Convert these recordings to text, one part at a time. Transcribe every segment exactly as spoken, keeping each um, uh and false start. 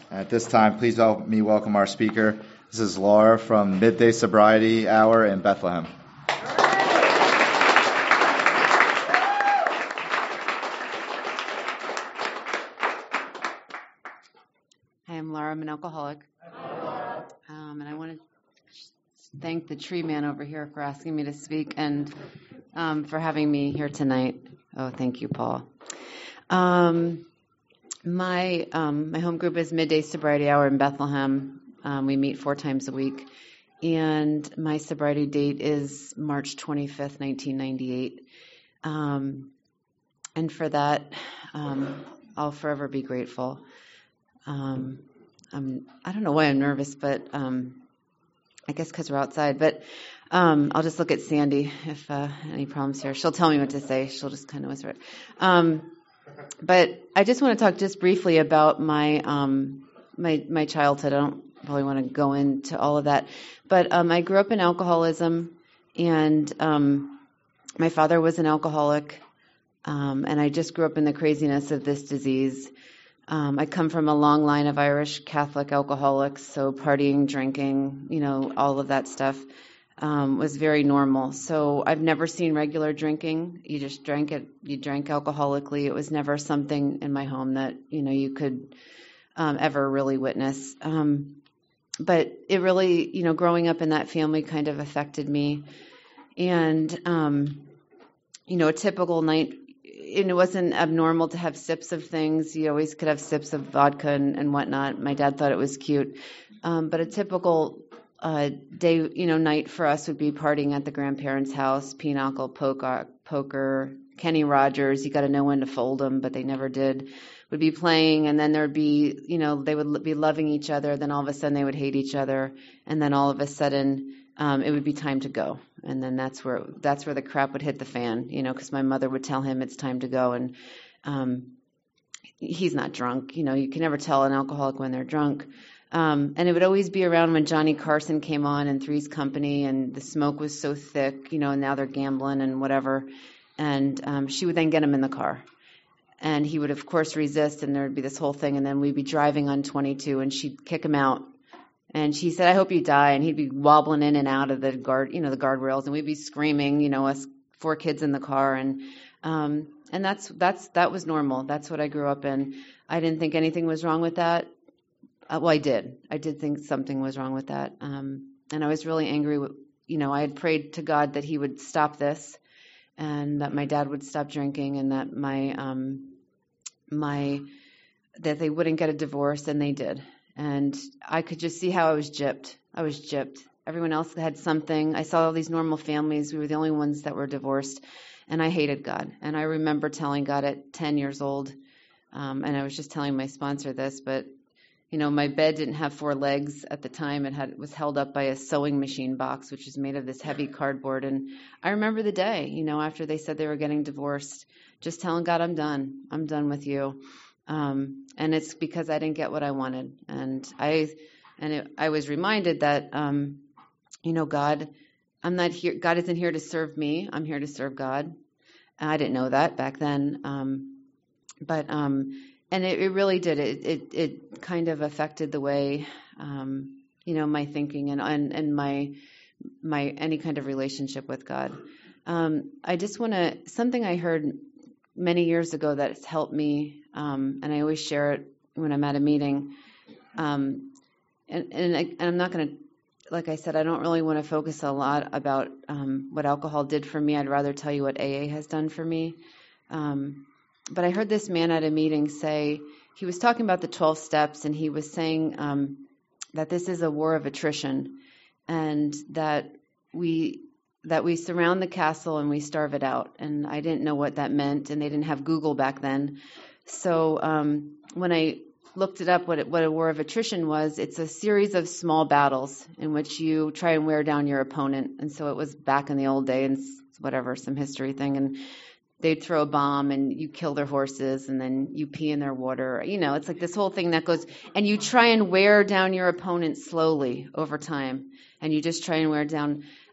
At this time, please help me welcome our speaker. This is Laura from Midday Sobriety Hour in Bethlehem. Hi, I'm Laura. I'm an alcoholic. Um, and I want to thank the tree man over here for asking me to speak and um, for having me here tonight. Oh, thank you, Paul. Um, my um, my home group is Midday Sobriety Hour in Bethlehem. Um, we meet four times a week. And my sobriety date is March twenty-fifth, nineteen ninety-eight. Um, and for that, um, I'll forever be grateful. Um, I'm, I don't know why I'm nervous, but um, I guess because we're outside. But um, I'll just look at Sandy if uh, any problems here. She'll tell me what to say. She'll just kind of whisper it. Um, but I just want to talk just briefly about my um, my my childhood. I don't really want to go into all of that. But um, I grew up in alcoholism, and um, my father was an alcoholic, um, and I just grew up in the craziness of this disease. Um, I come from a long line of Irish Catholic alcoholics, so partying, drinking, you know, all of that stuff um, was very normal. So I've never seen regular drinking. You just drank it, you drank alcoholically. It was never something in my home that, you know, you could um, ever really witness. Um, but it really, you know, growing up in that family kind of affected me. And, um, you know, a typical night, and it wasn't abnormal to have sips of things. You always could have sips of vodka and, and whatnot. My dad thought it was cute. Um, but a typical uh, day, you know, night for us would be partying at the grandparents' house, pinochle, poker, poker, Kenny Rogers. You got to know when to fold them, but they never did. Would be playing, and then there would be, you know, they would be loving each other. Then all of a sudden they would hate each other, and then all of a sudden um, it would be time to go. And then that's where that's where the crap would hit the fan, you know, because my mother would tell him it's time to go, and um, he's not drunk. You know, you can never tell an alcoholic when they're drunk. Um, and it would always be around when Johnny Carson came on in Three's Company, and the smoke was so thick, you know, and now they're gambling and whatever. And um, she would then get him in the car. And he would, of course, resist, and there would be this whole thing. And then we'd be driving on twenty-two, and she'd kick him out. And she said, "I hope you die." And he'd be wobbling in and out of the guard, you know, the guardrails, and we'd be screaming, you know, us four kids in the car. And um, and that's that's that was normal. That's what I grew up in. I didn't think anything was wrong with that. Uh, well, I did. I did think something was wrong with that. Um, and I was really angry. With, you know, I had prayed to God that He would stop this, and that my dad would stop drinking, and that my um, my that they wouldn't get a divorce, and they did. And I could just see how I was gypped. I was gypped. Everyone else had something. I saw all these normal families. We were the only ones that were divorced, and I hated God. And I remember telling God at ten years old, um, and I was just telling my sponsor this, but you know, my bed didn't have four legs at the time. It had it was held up by a sewing machine box, which is made of this heavy cardboard. And I remember the day, you know, after they said they were getting divorced, just telling God, I'm done. I'm done with you. Um, and it's because I didn't get what I wanted. And I and it, I was reminded that, um, you know, God, I'm not here. God isn't here to serve me. I'm here to serve God. I didn't know that back then. Um, but um And it, it really did. It, it it kind of affected the way, um, you know, my thinking and, and and my my any kind of relationship with God. Um, I just want to something I heard many years ago that's helped me, um, and I always share it when I'm at a meeting. Um, and and, I, and I'm not going to, like I said, I don't really want to focus a lot about um, what alcohol did for me. I'd rather tell you what A A has done for me. Um, But I heard this man at a meeting say, he was talking about the twelve steps, and he was saying um, that this is a war of attrition, and that we that we surround the castle and we starve it out. And I didn't know what that meant, and they didn't have Google back then. So um, when I looked it up, what, it, what a war of attrition was, it's a series of small battles in which you try and wear down your opponent. And so it was back in the old days, whatever, some history thing, and they'd throw a bomb and you kill their horses and then you pee in their water. You know, it's like this whole thing that goes, and you try and wear down your opponent slowly over time, and you just try and wear down.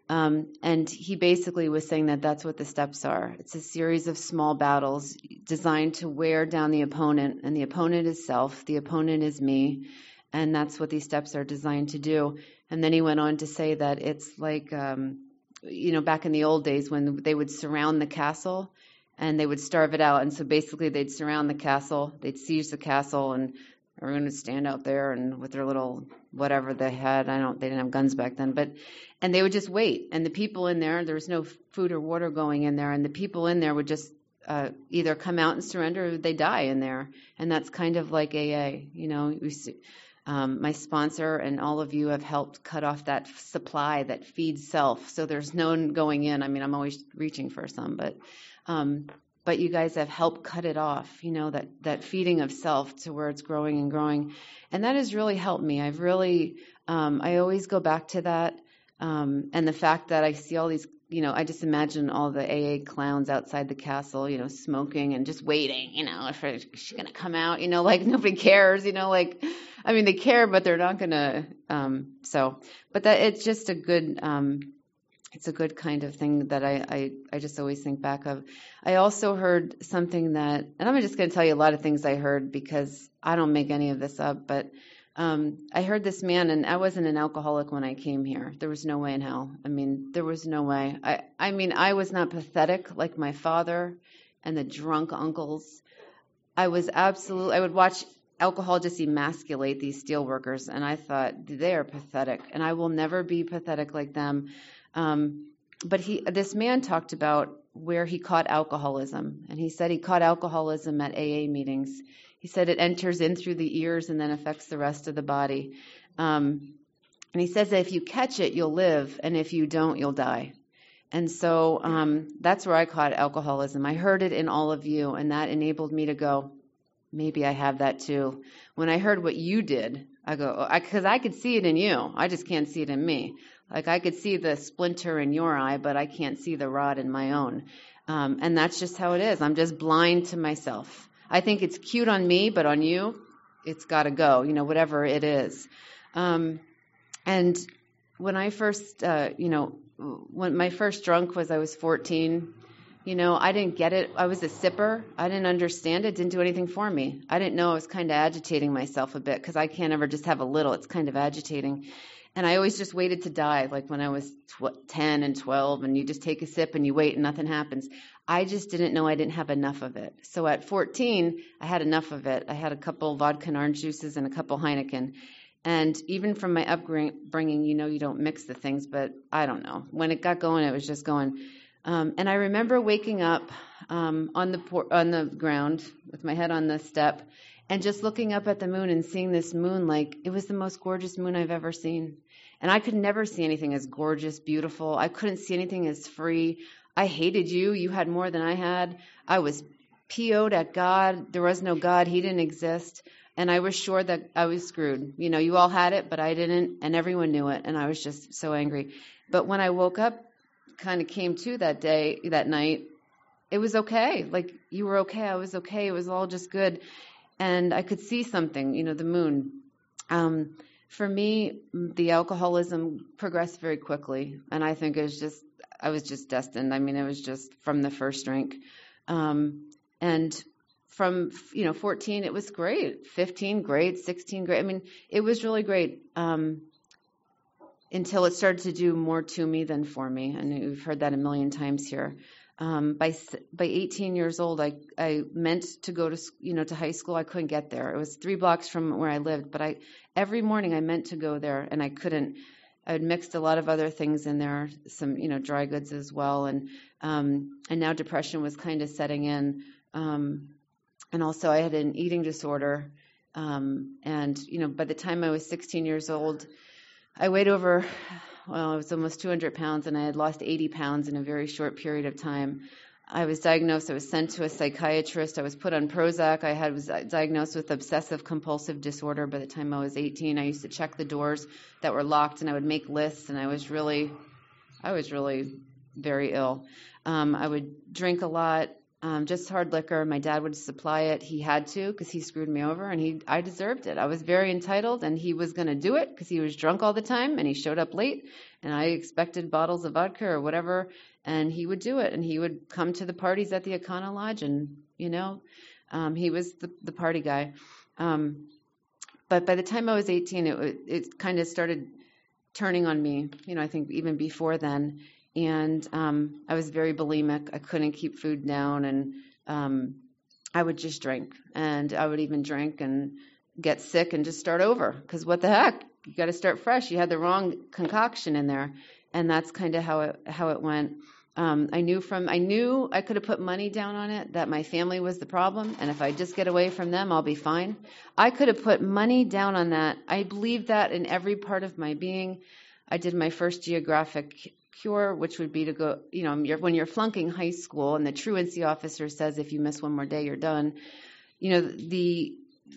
Um, and he basically was saying that that's what the steps are. It's a series of small battles designed to wear down the opponent, and the opponent is self, the opponent is me, and that's what these steps are designed to do. And then he went on to say that it's like, um, you know, back in the old days when they would surround the castle and they would starve it out. And so basically they'd surround the castle, they'd siege the castle, and everyone would stand out there and with their little whatever they had. I don't, they didn't have guns back then, but, and they would just wait. And the people in there, there was no food or water going in there, and the people in there would just uh, either come out and surrender or they die in there. And that's kind of like A A, you know, we see, Um, my sponsor and all of you have helped cut off that supply that feeds self. So there's no one going in. I mean, I'm always reaching for some, but um, but you guys have helped cut it off, you know, that, that feeding of self to where it's growing and growing. And that has really helped me. I've really, um, I always go back to that. Um, and the fact that I see all these, you know, I just imagine all the A A clowns outside the castle, you know, smoking and just waiting, you know, if she's going to come out, you know, like nobody cares, you know, like, I mean, they care, but they're not going to, um, so, but that it's just a good, um, it's a good kind of thing that I, I, I just always think back of. I also heard something that, and I'm just going to tell you a lot of things I heard because I don't make any of this up, but um, I heard this man, and I wasn't an alcoholic when I came here. There was no way in hell. I mean, there was no way. I, I mean, I was not pathetic like my father and the drunk uncles. I was absolutely, I would watch alcohol just emasculate these steel workers, and I thought, they are pathetic, and I will never be pathetic like them. Um, but he, this man talked about where he caught alcoholism, and he said he caught alcoholism at A A meetings. He said it enters in through the ears and then affects the rest of the body. Um, and he says that if you catch it, you'll live, and if you don't, you'll die. And so um, that's where I caught alcoholism. I heard it in all of you, and that enabled me to go, maybe I have that too. When I heard what you did, I go, because I, I could see it in you. I just can't see it in me. Like I could see the splinter in your eye, but I can't see the rod in my own. Um, and that's just how it is. I'm just blind to myself. I think it's cute on me, but on you, it's got to go, you know, whatever it is. Um, and when I first, uh, you know, when my first drunk was I was fourteen, you know, I didn't get it. I was a sipper. I didn't understand it. It didn't do anything for me. I didn't know I was kind of agitating myself a bit because I can't ever just have a little. It's kind of agitating. And I always just waited to die, like when I was tw- ten and twelve, and you just take a sip and you wait and nothing happens. I just didn't know I didn't have enough of it. So at fourteen, I had enough of it. I had a couple vodka and orange juices and a couple Heineken. And even from my upbringing, you know, you don't mix the things, but I don't know. When it got going, it was just going. Um, and I remember waking up um, on the por- on the ground with my head on the step and just looking up at the moon and seeing this moon like it was the most gorgeous moon I've ever seen. And I could never see anything as gorgeous, beautiful. I couldn't see anything as free. I hated you. You had more than I had. I was P O'd at God. There was no God. He didn't exist. And I was sure that I was screwed. You know, you all had it, but I didn't, and everyone knew it. And I was just so angry. But when I woke up, kind of came to that day, that night, it was okay. Like, you were okay. I was okay. It was all just good. And I could see something, you know, the moon. Um, for me, the alcoholism progressed very quickly. And I think it was just, I was just destined. I mean, it was just from the first drink. Um, and from, you know, fourteen, it was great. fifteen, great. sixteen, great. I mean, it was really great. Um, until it started to do more to me than for me. And we've heard that a million times here. Um, by by eighteen years old, I I meant to go to you know to high school. I couldn't get there. It was three blocks from where I lived, but I every morning I meant to go there, and I couldn't. I had mixed a lot of other things in there, some you know dry goods as well, and um, and now depression was kind of setting in, um, and also I had an eating disorder, um, and you know by the time I was sixteen years old, I weighed over. Well, I was almost two hundred pounds, and I had lost eighty pounds in a very short period of time. I was diagnosed. I was sent to a psychiatrist. I was put on Prozac. I had was diagnosed with obsessive compulsive disorder by the time I was eighteen. I used to check the doors that were locked, and I would make lists, and I was really, I was really very ill. Um, I would drink a lot. Um, just hard liquor. My dad would supply it. He had to because he screwed me over, and he I deserved it. I was very entitled, and he was going to do it because he was drunk all the time, and he showed up late, and I expected bottles of vodka or whatever, and he would do it, and he would come to the parties at the Econo Lodge, and, you know, um, he was the, the party guy. Um, but by the time I was eighteen, it, it kind of started turning on me, you know, I think even before then. And um, I was very bulimic. I couldn't keep food down, and um, I would just drink. And I would even drink and get sick and just start over. Because what the heck? You got to start fresh. You had the wrong concoction in there, and that's kind of how it how it went. Um, I knew from I knew I could have put money down on it that my family was the problem, and if I just get away from them, I'll be fine. I could have put money down on that. I believed that in every part of my being. I did my first geographic cure, which would be to go, you know, you're, when you're flunking high school and the truancy officer says if you miss one more day, you're done. You know, the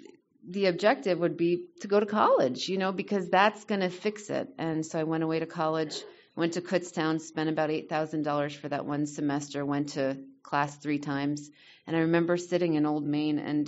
the objective would be to go to college, you know, because that's going to fix it. And so I went away to college, went to Kutztown, spent about eight thousand dollars for that one semester, went to class three times. And I remember sitting in Old Main, and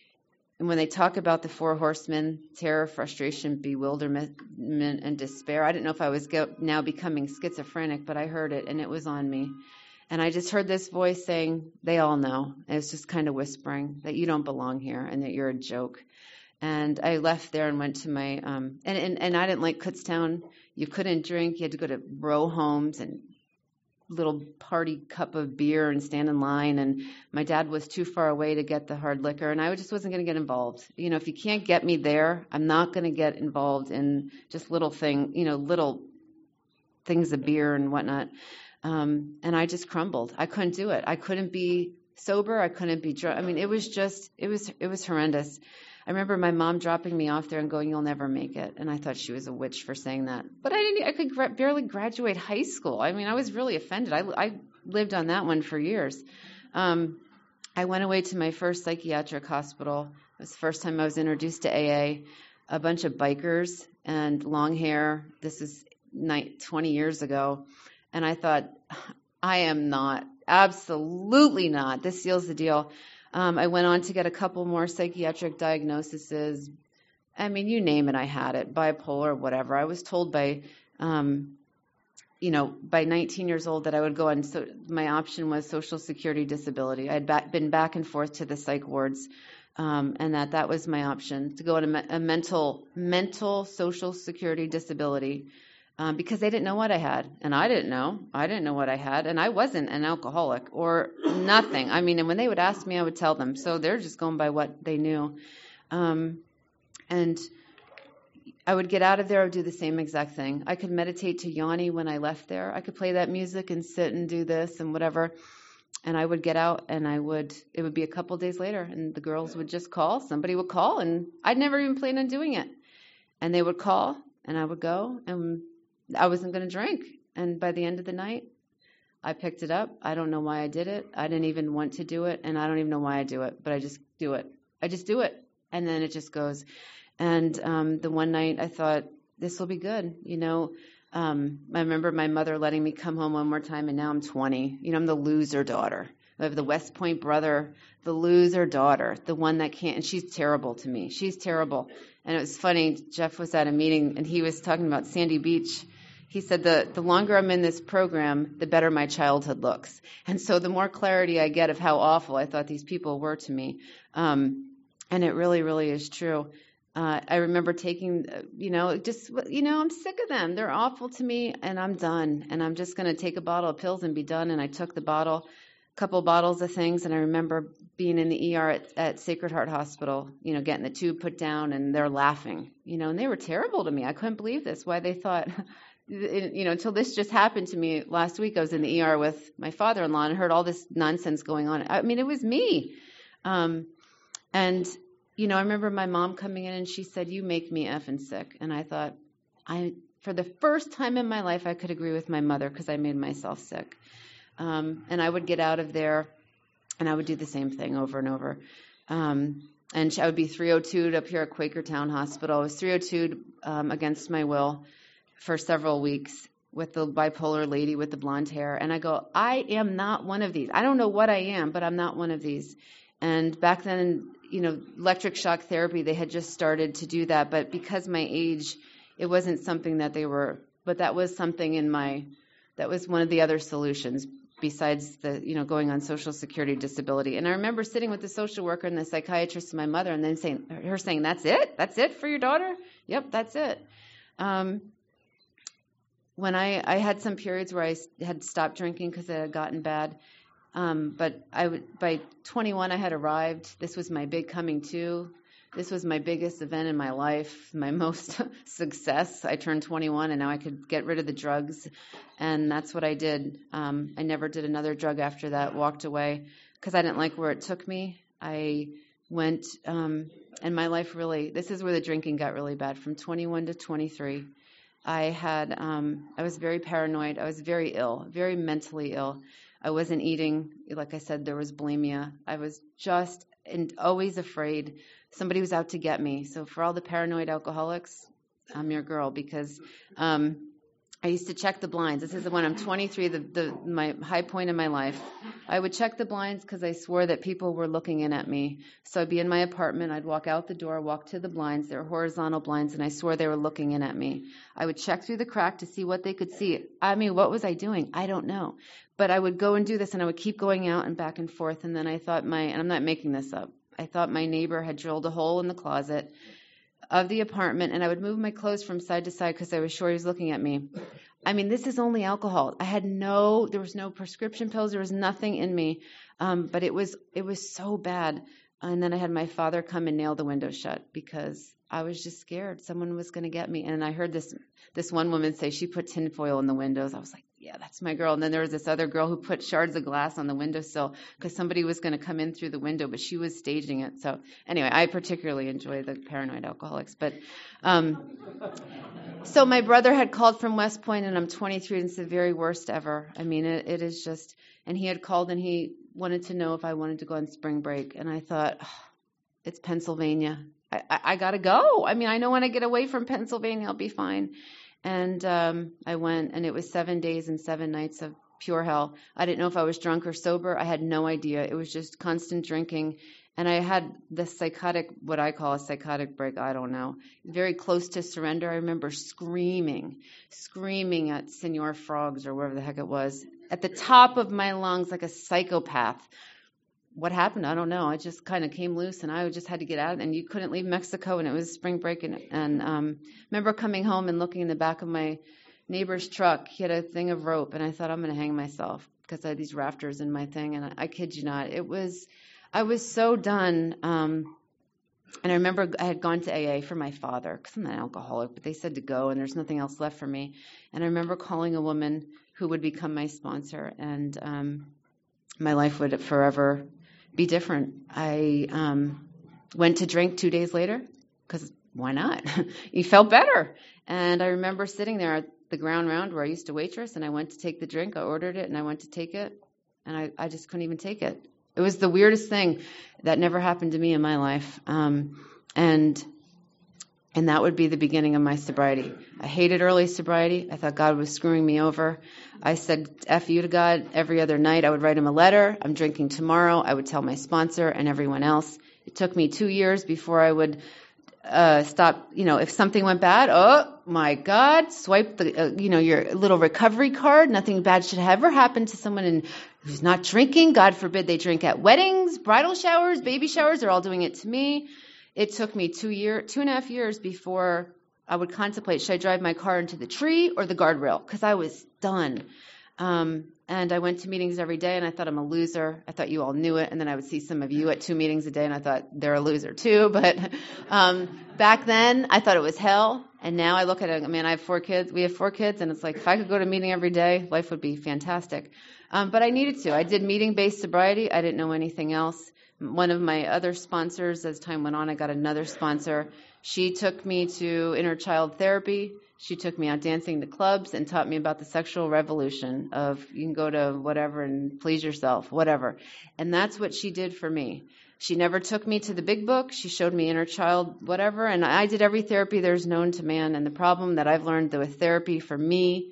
And when they talk about the four horsemen, terror, frustration, bewilderment, and despair, I didn't know if I was go- now becoming schizophrenic, but I heard it, and it was on me. And I just heard this voice saying, they all know. And it's just kind of whispering that you don't belong here and that you're a joke. And I left there and went to my, um, and, and, and I didn't like Kutztown. You couldn't drink. You had to go to row homes and little party cup of beer and stand in line, and my dad was too far away to get the hard liquor, and I just wasn't going to get involved. You know, if you can't get me there, I'm not going to get involved in just little thing, you know, little things of beer and whatnot. Um, and I just crumbled. I couldn't do it. I couldn't be sober. I couldn't be drunk. I mean, it was just, it was, it was horrendous. I remember my mom dropping me off there and going, "You'll never make it." And I thought she was a witch for saying that. But I didn't. I could gra- barely graduate high school. I mean, I was really offended. I, I lived on that one for years. Um, I went away to my first psychiatric hospital. It was the first time I was introduced to A A. A bunch of bikers and long hair. This is twenty years ago. And I thought, I am not. Absolutely not. This seals the deal. Um, I went on to get a couple more psychiatric diagnoses. I mean, you name it, I had it, bipolar, whatever. I was told by, um, you know, by nineteen years old that I would go on. So my option was Social Security disability. I had back, been back and forth to the psych wards, um, and that that was my option, to go on a, me- a mental, mental Social Security disability. Um, because they didn't know what I had, and I didn't know. I didn't know what I had, and I wasn't an alcoholic or nothing. I mean, and when they would ask me, I would tell them. So they're just going by what they knew. Um, and I would get out of there, I would do the same exact thing. I could meditate to Yanni when I left there. I could play that music and sit and do this and whatever. And I would get out, and I would, it would be a couple days later, and the girls would just call. Somebody would call, and I'd never even planned on doing it. And they would call, and I would go, and I wasn't going to drink. And by the end of the night, I picked it up. I don't know why I did it. I didn't even want to do it, and I don't even know why I do it, but I just do it. I just do it, and then it just goes. And um, the one night I thought, this will be good. You know, um, I remember my mother letting me come home one more time, and now I'm twenty. You know, I'm the loser daughter. I have the West Point brother, the loser daughter, the one that can't, and she's terrible to me. She's terrible. And it was funny, Jeff was at a meeting, and he was talking about Sandy Beach. He said, the, the longer I'm in this program, the better my childhood looks. And so the more clarity I get of how awful I thought these people were to me. Um, and it really, really is true. Uh, I remember taking, you know, just, you know, I'm sick of them. They're awful to me, and I'm done. And I'm just going to take a bottle of pills and be done. And I took the bottle, a couple bottles of things, and I remember being in the E R at, at Sacred Heart Hospital, you know, getting the tube put down, and they're laughing, you know, and they were terrible to me. I couldn't believe this, why they thought... You know, until this just happened to me last week. I was in the E R with my father-in-law and heard all this nonsense going on. I mean, it was me. Um, and, you know, I remember my mom coming in and she said, "You make me effing sick." And I thought, I, for the first time in my life, I could agree with my mother because I made myself sick. Um, and I would get out of there and I would do the same thing over and over. Um, and I would be three oh two'd up here at Quakertown Hospital. I was three oh two'd um, against my will for several weeks, with the bipolar lady with the blonde hair. And I go, I am not one of these. I don't know what I am, but I'm not one of these. And back then, you know, electric shock therapy, they had just started to do that. But because my age, it wasn't something that they were, but that was something in my, that was one of the other solutions besides the, you know, going on Social Security disability. And I remember sitting with the social worker and the psychiatrist and my mother and then saying, her saying, that's it? That's it for your daughter? Yep, that's it. Um, when I, I had some periods where I had stopped drinking because it had gotten bad. Um, but I would, by twenty-one, I had arrived. This was my big coming to. This was my biggest event in my life, my most success. I turned twenty-one, and now I could get rid of the drugs, and that's what I did. Um, I never did another drug after that, walked away, because I didn't like where it took me. I went, um, and my life really, this is where the drinking got really bad, from twenty-one to twenty-three. I had, um, I was very paranoid. I was very ill, very mentally ill. I wasn't eating. Like I said, there was bulimia. I was just and always afraid somebody was out to get me. So for all the paranoid alcoholics, I'm your girl, because um, I used to check the blinds. This is when I'm twenty-three, the, the my high point in my life. I would check the blinds because I swore that people were looking in at me. So I'd be in my apartment. I'd walk out the door, walk to the blinds. They're horizontal blinds, and I swore they were looking in at me. I would check through the crack to see what they could see. I mean, what was I doing? I don't know. But I would go and do this, and I would keep going out and back and forth. And then I thought my, and I'm not making this up, I thought my neighbor had drilled a hole in the closet of the apartment, and I would move my clothes from side to side because I was sure he was looking at me. I mean, this is only alcohol. I had no, there was no prescription pills. There was nothing in me. Um, but it was, it was so bad. And then I had my father come and nail the window shut because I was just scared someone was going to get me. And I heard this, this one woman say she put tinfoil in the windows. I was like, yeah, that's my girl. And then there was this other girl who put shards of glass on the windowsill because somebody was going to come in through the window, but she was staging it. So anyway, I particularly enjoy the paranoid alcoholics. But um, so my brother had called from West Point, and I'm twenty-three, and it's the very worst ever. I mean, it, it is just, and he had called, and he wanted to know if I wanted to go on spring break. And I thought, oh, it's Pennsylvania. I, I, I got to go. I mean, I know when I get away from Pennsylvania, I'll be fine. And um, I went, and it was seven days and seven nights of pure hell. I didn't know if I was drunk or sober. I had no idea. It was just constant drinking. And I had the psychotic, what I call a psychotic break, I don't know, very close to surrender. I remember screaming, screaming at Senor Frogs or wherever the heck it was, at the top of my lungs like a psychopath. What happened? I don't know. I just kind of came loose, and I just had to get out. And you couldn't leave Mexico, and it was spring break. And, and um, remember coming home and looking in the back of my neighbor's truck. He had a thing of rope, and I thought, I'm going to hang myself because I had these rafters in my thing. And I, I kid you not, it was, I was so done. Um, and I remember I had gone to A A for my father because I'm not an alcoholic, but they said to go, and there's nothing else left for me. And I remember calling a woman who would become my sponsor, and um, my life would forever be different. I um, went to drink two days later because why not? You felt better. And I remember sitting there at the ground round where I used to waitress, and I went to take the drink. I ordered it, and I went to take it, and I, I just couldn't even take it. It was the weirdest thing that never happened to me in my life. Um, and and that would be the beginning of my sobriety. I hated early sobriety. I thought God was screwing me over. I said F you to God every other night. I would write him a letter. I'm drinking tomorrow. I would tell my sponsor and everyone else. It took me two years before I would uh, stop. You know, if something went bad, oh my God, swipe the, uh, you know, your little recovery card. Nothing bad should ever happen to someone in, who's not drinking. God forbid they drink at weddings, bridal showers, baby showers. They're all doing it to me. It took me two year, two and a half years before I would contemplate, should I drive my car into the tree or the guardrail? Because I was done. Um, and I went to meetings every day, and I thought I'm a loser. I thought you all knew it. And then I would see some of you at two meetings a day, and I thought they're a loser too. But um, back then, I thought it was hell. And now I look at it, I mean, I have four kids. We have four kids, and it's like if I could go to a meeting every day, life would be fantastic. Um, but I needed to. I did meeting-based sobriety. I didn't know anything else. One of my other sponsors, as time went on, I got another sponsor. She took me to inner child therapy. She took me out dancing to clubs and taught me about the sexual revolution of you can go to whatever and please yourself, whatever. And that's what she did for me. She never took me to the big book. She showed me inner child whatever. And I did every therapy there's known to man. And the problem that I've learned with therapy for me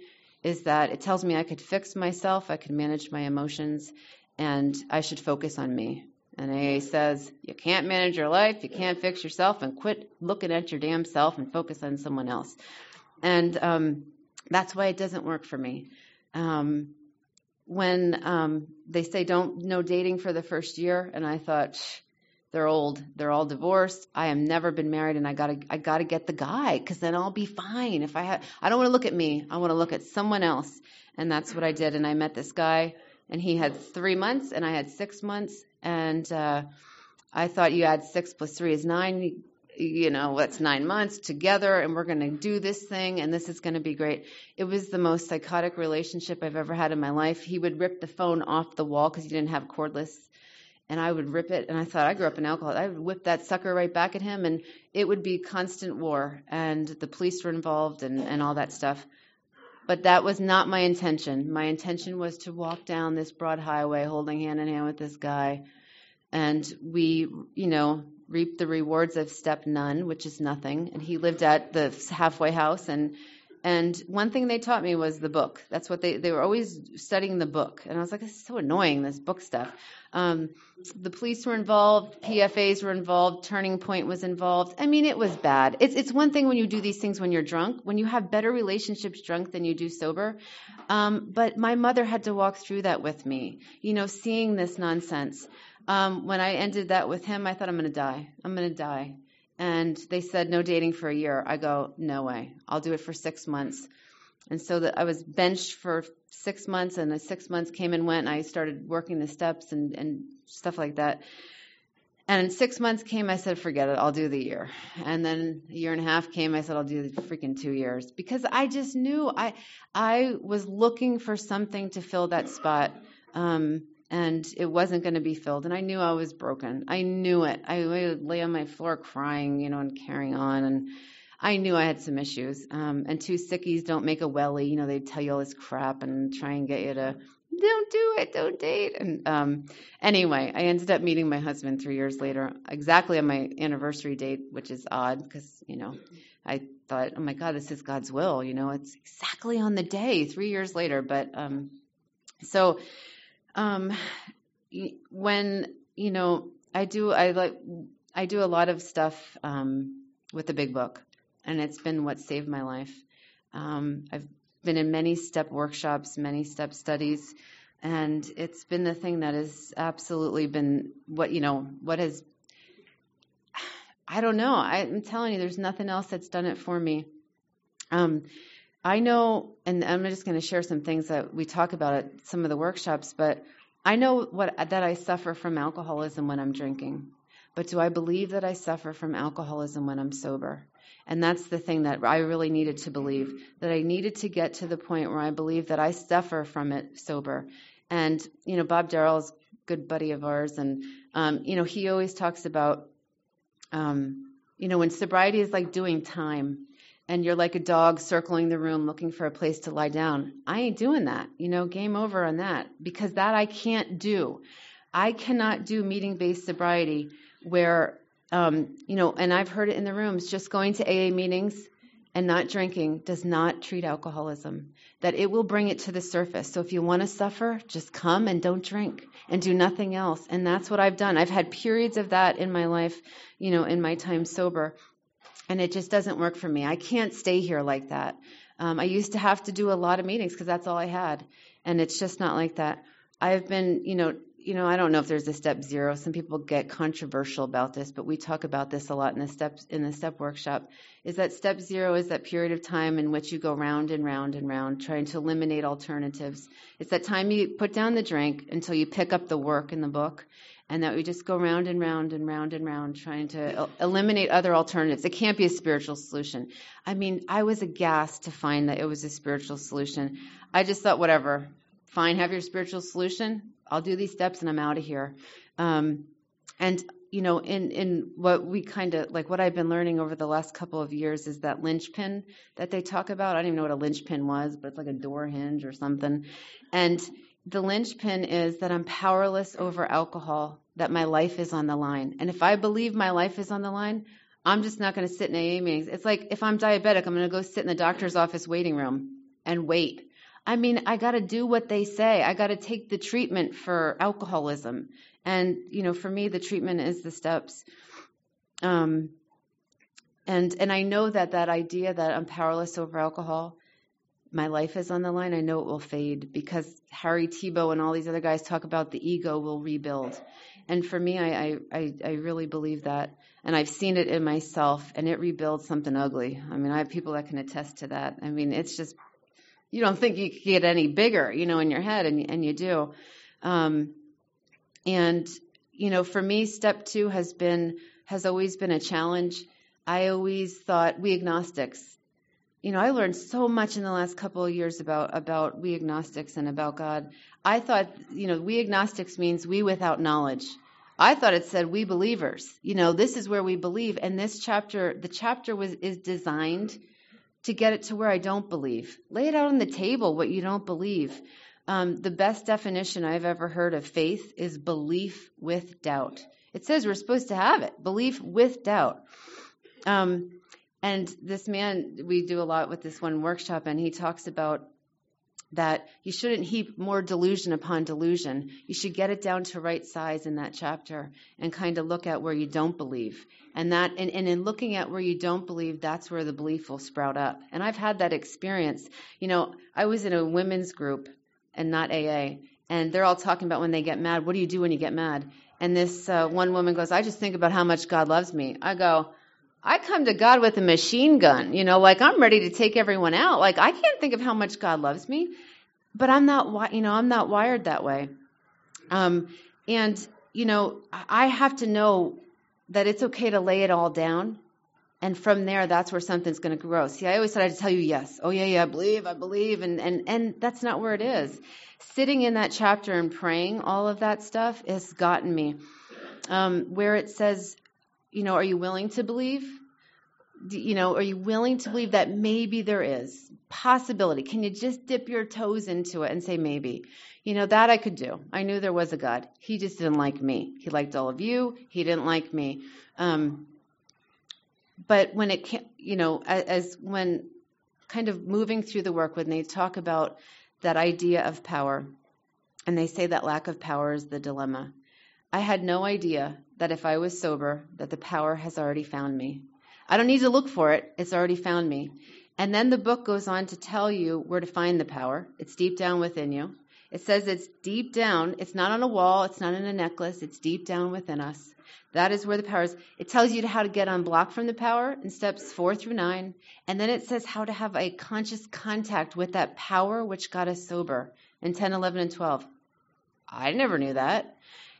is that it tells me I could fix myself, I could manage my emotions, and I should focus on me. And A A says, you can't manage your life, you can't fix yourself, and quit looking at your damn self and focus on someone else. And um, that's why it doesn't work for me. Um, when um, they say don't no dating for the first year, and I thought, shh, they're old, they're all divorced. I have never been married, and I gotta I gotta get the guy, because then I'll be fine. If I have, I don't want to look at me, I want to look at someone else, and that's what I did. And I met this guy, and he had three months, and I had six months, and uh, I thought you add six plus three is nine. You know, that's nine months together, and we're going to do this thing, and this is going to be great. It was the most psychotic relationship I've ever had in my life. He would rip the phone off the wall because he didn't have cordless, and I would rip it, and I thought, I grew up in alcohol. I would whip that sucker right back at him, and it would be constant war, and the police were involved and, and all that stuff. But that was not my intention. My intention was to walk down this broad highway holding hand in hand with this guy, and we, you know, reaped the rewards of step none, which is nothing. And he lived at the halfway house. And and one thing they taught me was the book. That's what they, they were always studying the book. And I was like, this is so annoying, this book stuff. Um, the police were involved. P F As were involved. Turning Point was involved. I mean, it was bad. It's it's one thing when you do these things when you're drunk, when you have better relationships drunk than you do sober. Um, but my mother had to walk through that with me, you know, seeing this nonsense. Um, when I ended that with him, I thought, I'm going to die. I'm going to die. And they said, no dating for a year. I go, no way. I'll do it for six months. And so that I was benched for six months, and the six months came and went, and I started working the steps and, and stuff like that. And six months came, I said, forget it, I'll do the year. And then a year and a half came, I said, I'll do the freaking two years. Because I just knew I I was looking for something to fill that spot. Um And it wasn't going to be filled. And I knew I was broken. I knew it. I would lay on my floor crying, you know, and carrying on. And I knew I had some issues. Um, and two sickies don't make a welly. You know, they tell you all this crap and try and get you to, don't do it, don't date. And um, anyway, I ended up meeting my husband three years later, exactly on my anniversary date, which is odd because, you know, I thought, oh my God, this is God's will. You know, it's exactly on the day, three years later. But um, so... Um, when, you know, I do, I like, I do a lot of stuff, um, with the big book, and it's been what saved my life. Um, I've been in many step workshops, many step studies, and it's been the thing that has absolutely been what, you know, what has, I don't know. I'm telling you, there's nothing else that's done it for me. Um, I know, and I'm just going to share some things that we talk about at some of the workshops, but I know what that I suffer from alcoholism when I'm drinking. But do I believe that I suffer from alcoholism when I'm sober? And that's the thing that I really needed to believe, that I needed to get to the point where I believe that I suffer from it sober. And, you know, Bob Darrell's a good buddy of ours, and, um, you know, he always talks about, um, you know, when sobriety is like doing time. And you're like a dog circling the room looking for a place to lie down. I ain't doing that. You know, game over on that. Because that I can't do. I cannot do meeting-based sobriety where, um, you know, and I've heard it in the rooms, just going to A A meetings and not drinking does not treat alcoholism. That it will bring it to the surface. So if you want to suffer, just come and don't drink and do nothing else. And that's what I've done. I've had periods of that in my life, you know, in my time sober. And it just doesn't work for me. I can't stay here like that. Um, I used to have to do a lot of meetings because that's all I had. And it's just not like that. I've been, you know, you know, I don't know if there's a step zero. Some people get controversial about this, but we talk about this a lot in the steps in the step workshop. Is that step zero is that period of time in which you go round and round and round, trying to eliminate alternatives. It's that time you put down the drink until you pick up the work in the book. And that we just go round and round and round and round trying to eliminate other alternatives. It can't be a spiritual solution. I mean, I was aghast to find that it was a spiritual solution. I just thought, whatever, fine, have your spiritual solution. I'll do these steps and I'm out of here. Um, and, you know, in, in what we kind of, like what I've been learning over the last couple of years is that linchpin that they talk about. I don't even know what a linchpin was, but it's like a door hinge or something. And the linchpin is that I'm powerless over alcohol, that my life is on the line. And if I believe my life is on the line, I'm just not going to sit in A A meetings. It's like if I'm diabetic, I'm going to go sit in the doctor's office waiting room and wait. I mean, I got to do what they say. I got to take the treatment for alcoholism. And, you know, for me, the treatment is the steps. Um, and, and I know that that idea that I'm powerless over alcohol, my life is on the line, I know it will fade, because Harry Tiebout and all these other guys talk about the ego will rebuild. And for me, I, I, I really believe that. And I've seen it in myself, and it rebuilds something ugly. I mean, I have people that can attest to that. I mean, it's just, you don't think you could get any bigger, you know, in your head, and, and you do. Um, and, you know, for me, step two has been, has always been a challenge. I always thought, we agnostics, you know, I learned so much in the last couple of years about, about we agnostics and about God. I thought, you know, we agnostics means we without knowledge. I thought it said we believers. You know, this is where we believe. And this chapter, the chapter was is designed to get it to where I don't believe. Lay it out on the table what you don't believe. Um, the best definition I've ever heard of faith is belief with doubt. It says we're supposed to have it, belief with doubt. Um, and this man, we do a lot with this one workshop, and he talks about that you shouldn't heap more delusion upon delusion. You should get it down to right size in that chapter and kind of look at where you don't believe. And that, and, and in looking at where you don't believe, that's where the belief will sprout up. And I've had that experience. You know, I was in a women's group and not A A, and they're all talking about when they get mad. What do you do when you get mad? And this uh, one woman goes, I just think about how much God loves me. I go, I come to God with a machine gun, you know, like I'm ready to take everyone out. Like I can't think of how much God loves me, but I'm not, you know, I'm not wired that way. Um, and, you know, I have to know that it's okay to lay it all down. And from there, that's where something's going to grow. See, I always said I had to tell you yes. Oh, yeah, yeah, I believe, I believe. And, and, and that's not where it is. Sitting in that chapter and praying, all of that stuff has gotten me. Um, where it says, you know, are you willing to believe? Do, you know, are you willing to believe that maybe there is possibility? Can you just dip your toes into it and say maybe? You know, that I could do. I knew there was a God. He just didn't like me. He liked all of you. He didn't like me. Um, but when it can, you know, as, as when kind of moving through the work, when they talk about that idea of power, and they say that lack of power is the dilemma. I had no idea that if I was sober, that the power has already found me. I don't need to look for it. It's already found me. And then the book goes on to tell you where to find the power. It's deep down within you. It says it's deep down. It's not on a wall. It's not in a necklace. It's deep down within us. That is where the power is. It tells you how to get unblocked from the power in steps four through nine. And then it says how to have a conscious contact with that power which got us sober in ten, eleven, and twelve. I never knew that.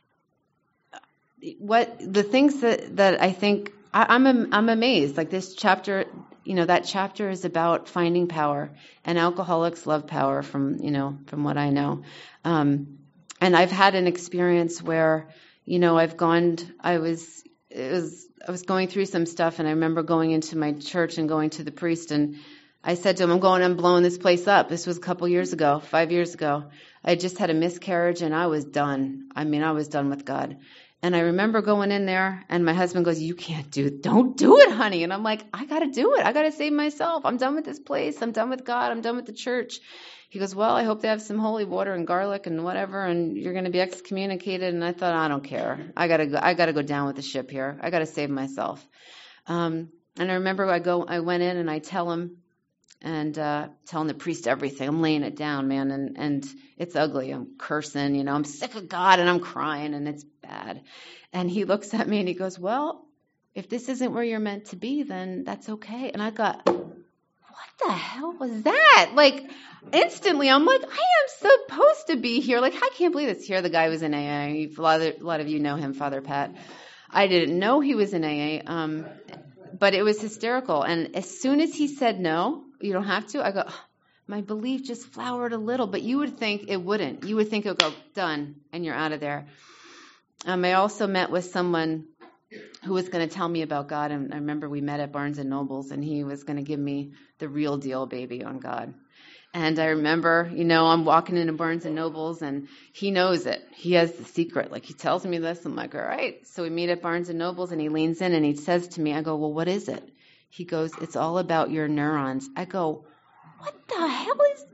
What the things that, that I think I, I'm I'm amazed. Like this chapter, you know, that chapter is about finding power, and alcoholics love power. From you know, from what I know, um, and I've had an experience where, you know, I've gone. I was it was I was going through some stuff, and I remember going into my church and going to the priest, and I said to him, "I'm going. I'm blowing this place up." This was a couple years ago, five years ago. I just had a miscarriage, and I was done. I mean, I was done with God. And I remember going in there, and my husband goes, "You can't do it. Don't do it, honey." And I'm like, I got to do it. I got to save myself. I'm done with this place. I'm done with God. I'm done with the church. He goes, "Well, I hope they have some holy water and garlic and whatever, and you're going to be excommunicated." And I thought, I don't care. I got to go. I got to go down with the ship here. I got to save myself. Um, and I remember I go. I went in and I tell him, and uh, telling the priest everything. I'm laying it down, man, and, and it's ugly. I'm cursing, you know, I'm sick of God, and I'm crying, and it's bad. And he looks at me and he goes, "Well, if this isn't where you're meant to be, then that's okay." And I got, what the hell was that? Like, instantly, I'm like, I am supposed to be here. Like, I can't believe this. Here, the guy was in A A. A lot of, a lot of you know him, Father Pat. I didn't know he was in A A, um, but it was hysterical. And as soon as he said no, you don't have to, I go, oh, my belief just flowered a little, but you would think it wouldn't. You would think it would go, done, and you're out of there. Um, I also met with someone who was going to tell me about God, and I remember we met at Barnes and Nobles, and he was going to give me the real deal, baby, on God. And I remember, you know, I'm walking into Barnes and Nobles, and he knows it. He has the secret. Like, he tells me this. I'm like, all right. So we meet at Barnes and Nobles, and he leans in, and he says to me, I go, well, what is it? He goes, it's all about your neurons. I go, what the hell is that?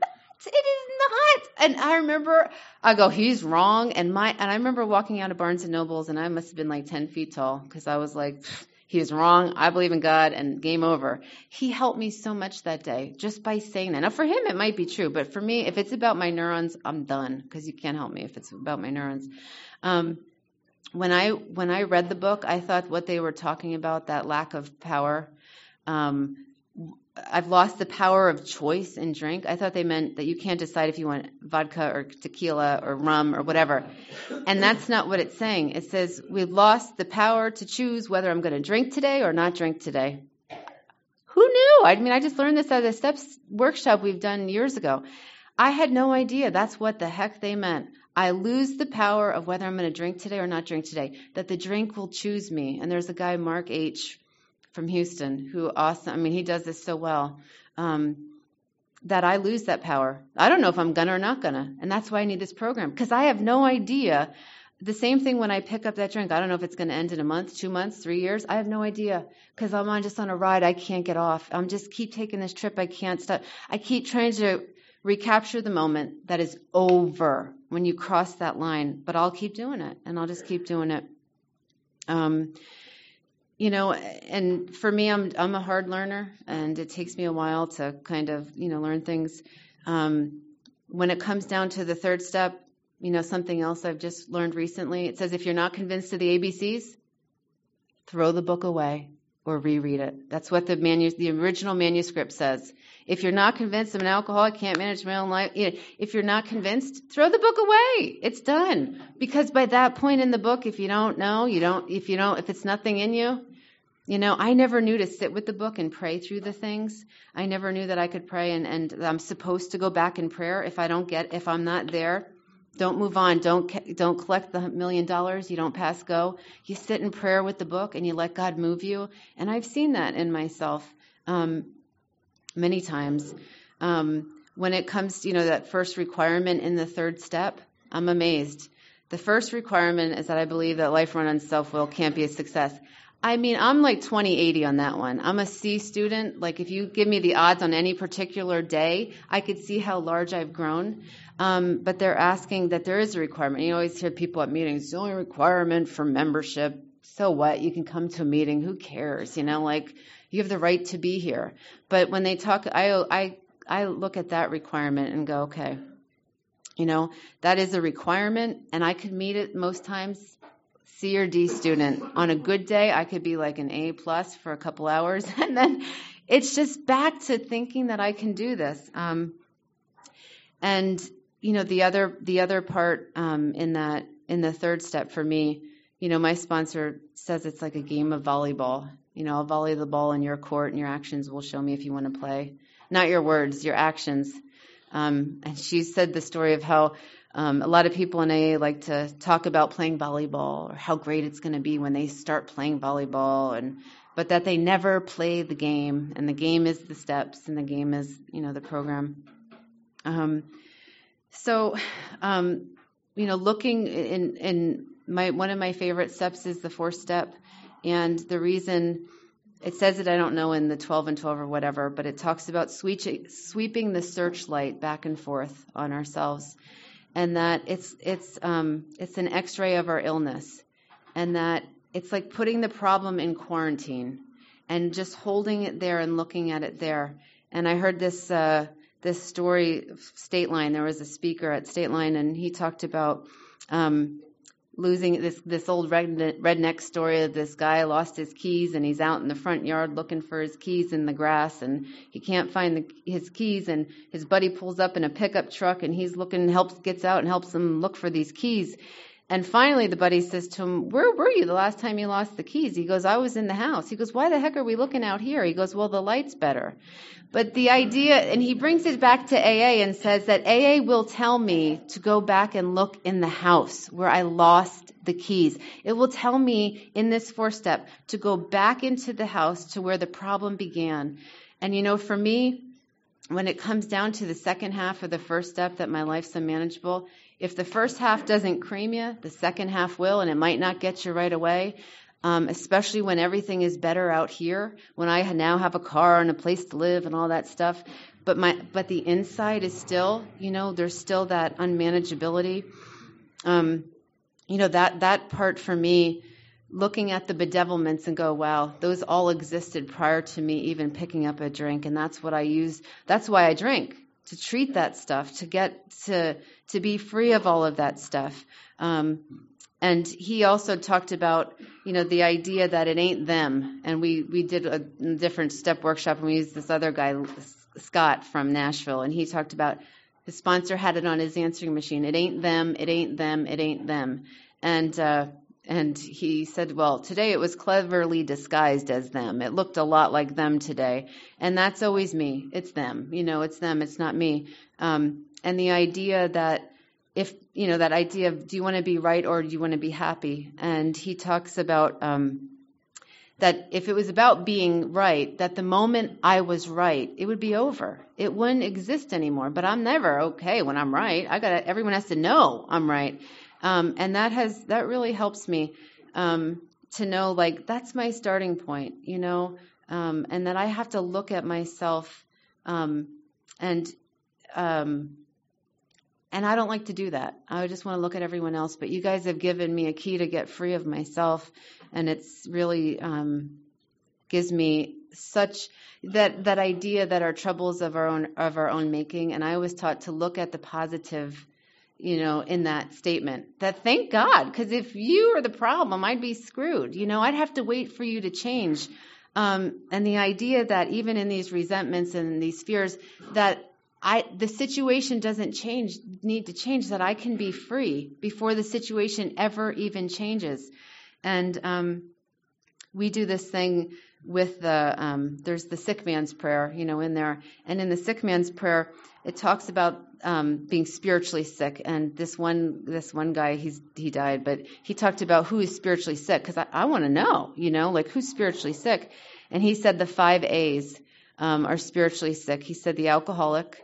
It is not. And I remember, I go, he's wrong. And my, and I remember walking out of Barnes and Nobles, and I must have been like ten feet tall, because I was like, he was wrong. I believe in God, and game over. He helped me so much that day just by saying that. Now, for him, it might be true, but for me, if it's about my neurons, I'm done, because you can't help me if it's about my neurons. Um, when I when I read the book, I thought what they were talking about, that lack of power. Um, I've lost the power of choice in drink. I thought they meant that you can't decide if you want vodka or tequila or rum or whatever. And that's not what it's saying. It says we've lost the power to choose whether I'm going to drink today or not drink today. Who knew? I mean, I just learned this at a STEPS workshop we've done years ago. I had no idea that's what the heck they meant. I lose the power of whether I'm going to drink today or not drink today, that the drink will choose me. And there's a guy, Mark H., from Houston, who awesome, I mean, he does this so well, um, that I lose that power. I don't know if I'm gonna or not gonna, and that's why I need this program, because I have no idea. The same thing when I pick up that drink. I don't know if it's gonna end in a month, two months, three years. I have no idea, because I'm on just on a ride. I can't get off. I'm just keep taking this trip. I can't stop. I keep trying to recapture the moment that is over when you cross that line, but I'll keep doing it, and I'll just keep doing it. Um, You know, and for me, I'm I'm a hard learner, and it takes me a while to kind of, you know, learn things. Um, when it comes down to the third step, you know, something else I've just learned recently, it says if you're not convinced of the A B Cs, throw the book away or reread it. That's what the manu- the original manuscript says. If you're not convinced I'm an alcoholic, can't manage my own life, you know, if you're not convinced, throw the book away. It's done. Because by that point in the book, if you don't know, you don't, if you don't, if it's nothing in you, you know, I never knew to sit with the book and pray through the things. I never knew that I could pray, and, and I'm supposed to go back in prayer. If I don't get, if I'm not there, don't move on. Don't, don't collect the million dollars. You don't pass go. You sit in prayer with the book and you let God move you. And I've seen that in myself. Um, many times. Um, when it comes to, you know, that first requirement in the third step, I'm amazed. The first requirement is that I believe that life run on self-will can't be a success. I mean, I'm like twenty eighty on that one. I'm a C student. Like, if you give me the odds on any particular day, I could see how large I've grown. Um, but they're asking that there is a requirement. You always hear people at meetings, the only requirement for membership. So what? You can come to a meeting. Who cares? You know, like, you have the right to be here. But when they talk, I, I, I look at that requirement and go, okay, you know, that is a requirement, and I could meet it most times. C or D student. On a good day, I could be like an A plus for a couple hours, and then it's just back to thinking that I can do this. Um, and you know, the other the other part um, in that in the third step for me, you know, my sponsor says it's like a game of volleyball. You know, I'll volley the ball in your court, and your actions will show me if you want to play. Not your words, your actions. Um, and she said the story of how um, a lot of people in A A like to talk about playing volleyball or how great it's going to be when they start playing volleyball, and but that they never play the game, and the game is the steps, and the game is, you know, the program. Um, so, um, you know, looking in, in my one of my favorite steps is the fourth step, and the reason. It says it, I don't know, in the twelve and twelve or whatever, but it talks about sweep, sweeping the searchlight back and forth on ourselves, and that it's it's um, it's an X-ray of our illness, and that it's like putting the problem in quarantine and just holding it there and looking at it there. And I heard this uh, this story of State Line. There was a speaker at State Line, and he talked about um, losing this this old redneck story of this guy lost his keys, and he's out in the front yard looking for his keys in the grass, and he can't find the, his keys, and his buddy pulls up in a pickup truck, and he's looking, helps, gets out and helps him look for these keys. And finally the buddy says to him, "Where were you the last time you lost the keys?" He goes, "I was in the house." He goes, "Why the heck are we looking out here?" He goes, "Well, the light's better." But the idea, and he brings it back to A A and says that A A will tell me to go back and look in the house where I lost the keys. It will tell me in this fourth step to go back into the house to where the problem began. And you know, for me, when it comes down to the second half of the first step, that my life's unmanageable, if the first half doesn't cream you, the second half will, and it might not get you right away. um, especially when everything is better out here, when I now have a car and a place to live and all that stuff. But my but the inside is still, you know, there's still that unmanageability. Um, you know, that that part for me, looking at the bedevilments and go, wow, those all existed prior to me even picking up a drink. And that's what I use. That's why I drink, to treat that stuff, to get to to be free of all of that stuff. Um, and he also talked about, you know, the idea that it ain't them. And we, we did a different step workshop, and we used this other guy, Scott from Nashville, and he talked about his sponsor had it on his answering machine. It ain't them, it ain't them, it ain't them. And uh, and he said, well, today it was cleverly disguised as them. It looked a lot like them today. And that's always me. It's them. You know, it's them. It's not me. Um, and the idea that if, you know, that idea of, do you want to be right or do you want to be happy? And he talks about um, that if it was about being right, that the moment I was right, it would be over. It wouldn't exist anymore. But I'm never okay when I'm right. I got everyone has to know I'm right. Um, and that has, that really helps me, um, to know, like, that's my starting point, you know, um, and that I have to look at myself, um, and, um, and I don't like to do that. I just want to look at everyone else, but you guys have given me a key to get free of myself. And it's really, um, gives me such that, that idea that our troubles of our own, of our own making. And I was taught to look at the positive, you know, in that statement, that thank God, because if you were the problem, I'd be screwed. You know, I'd have to wait for you to change. Um, and the idea that even in these resentments and these fears, that I, the situation doesn't change, need to change, that I can be free before the situation ever even changes. And um, we do this thing with the, um, there's the sick man's prayer, you know, in there. And in the sick man's prayer, it talks about um, being spiritually sick. And this one, this one guy, he's he died, but he talked about who is spiritually sick, because I, I want to know, you know, like who's spiritually sick. And he said the five A's um, are spiritually sick. He said the alcoholic,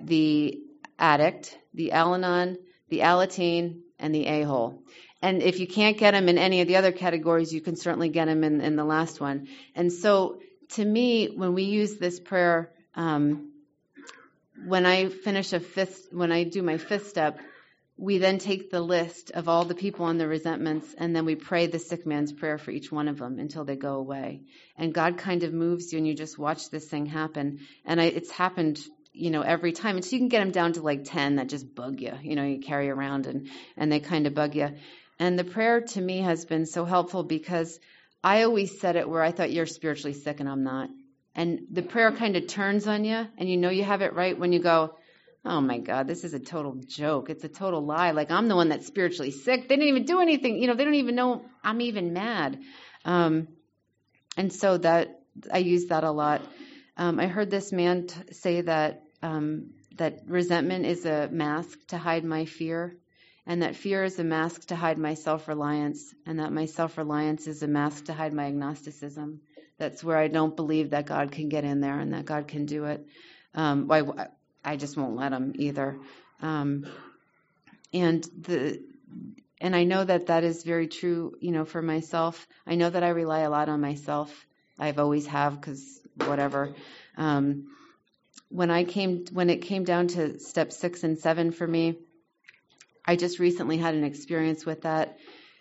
the addict, the Al-Anon, the Alateen, and the a-hole. And if you can't get them in any of the other categories, you can certainly get them in, in the last one. And so to me, when we use this prayer, um, when I finish a fifth, when I do my fifth step, we then take the list of all the people on the resentments, and then we pray the sick man's prayer for each one of them until they go away. And God kind of moves you, and you just watch this thing happen. And I, it's happened, you know, every time. And so you can get them down to like ten that just bug you, you know, you carry around and, and they kind of bug you. And the prayer to me has been so helpful, because I always said it where I thought you're spiritually sick and I'm not. And the prayer kind of turns on you, and you know you have it right when you go, oh my God, this is a total joke. It's a total lie. Like, I'm the one that's spiritually sick. They didn't even do anything. You know, they don't even know I'm even mad. Um, and so that I use that a lot. Um, I heard this man t- say that um, that resentment is a mask to hide my fear, and that fear is a mask to hide my self-reliance, and that my self-reliance is a mask to hide my agnosticism. That's where I don't believe that God can get in there and that God can do it. Um, I, I just won't let him either. Um, and the and I know that that is very true, you know, for myself. I know that I rely a lot on myself. I've always have, because whatever. Um, when I came, when it came down to step six and seven for me, I just recently had an experience with that,